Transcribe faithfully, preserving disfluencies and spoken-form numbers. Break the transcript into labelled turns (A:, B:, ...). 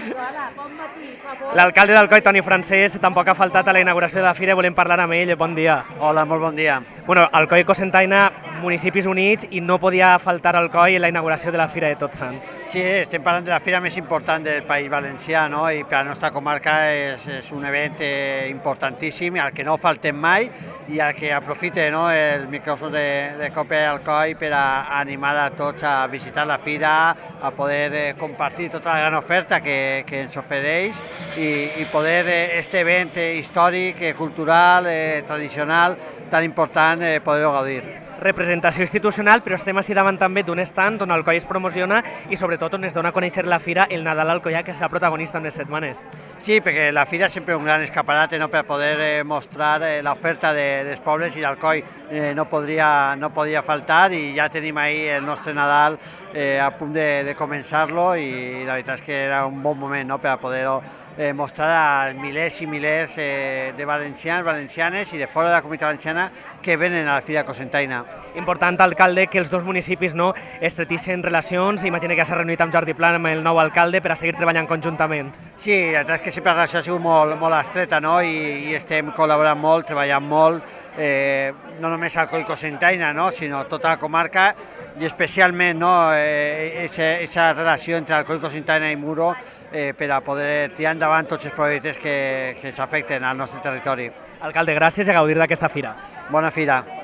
A: L'alcalde d'Alcoi, Toni Francés, tampoc ha faltat a la inauguració de la fira i volem parlar amb ell. Bon dia.
B: Hola, molt bon dia.
A: Bueno, Alcoi i Cocentaina, municipis units, i no podia faltar Alcoi en la inauguració de la Fira de Tots Sants.
B: Sí, estem parlant de la fira més important del País Valencià, no? I per a la nostra comarca és, és un event eh, importantíssim, al que no faltem mai i al que aprofite, no, el micròfon de, de Cope Alcoi per a animar a tots a visitar la fira, a poder eh, compartir tota la gran oferta que, que ens ofereix i, i poder eh, este event eh, històric, eh, cultural, eh, tradicional, tan important, eh, poder-ho gaudir.
A: Representació institucional, però estem així davant també d'un stand on Alcoi es promociona i sobretot on es dona a conèixer la fira el Nadal Alcoià, que serà protagonista en les setmanes.
B: Sí, perquè la fira és sempre un gran escaparate, no?, per poder eh, mostrar eh, l'oferta de, dels pobles, i l'Alcoi eh, no, podria, no podria faltar, i ja tenim ahí el nostre Nadal eh, a punt de, de començar-lo, i la veritat és que era un bon moment, no?, per a poder-ho eh, mostrar a milers i milers eh, de valencians, valencianes i de fora de la comunitat valenciana que venen a la Fira Cocentaina.
A: Important, alcalde, que els dos municipis no estretissin relacions. Imagina que s'ha reunit amb Jordi Pla, amb el nou alcalde, per a seguir treballant conjuntament.
B: Sí, la veritat és que sempre la relació ha sigut molt, molt estreta, no?, I, i estem col·laborant molt, treballant molt, eh, no només Alcoi i Cocentaina, no?, sinó tota la comarca, i especialment no, aquesta eh, relació entre Alcoi, Cocentaina i Muro eh, per a poder tirar endavant tots els projectes que, que s'afecten al nostre territori.
A: Alcalde, gràcies i a gaudir d'aquesta fira.
B: Bona fira.